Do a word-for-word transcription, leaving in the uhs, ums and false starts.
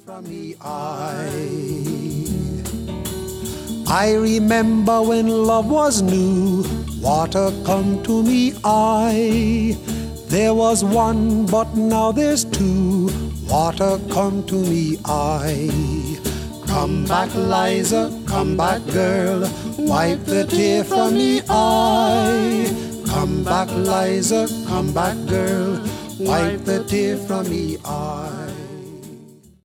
from me eye. I remember when love was new, water come to me eye. There was one, but now there's two, water come to me eye. Come back, Liza, come back, girl, wipe the tear from me eye. Come back, Liza, come back, girl, wipe the tear from me eye.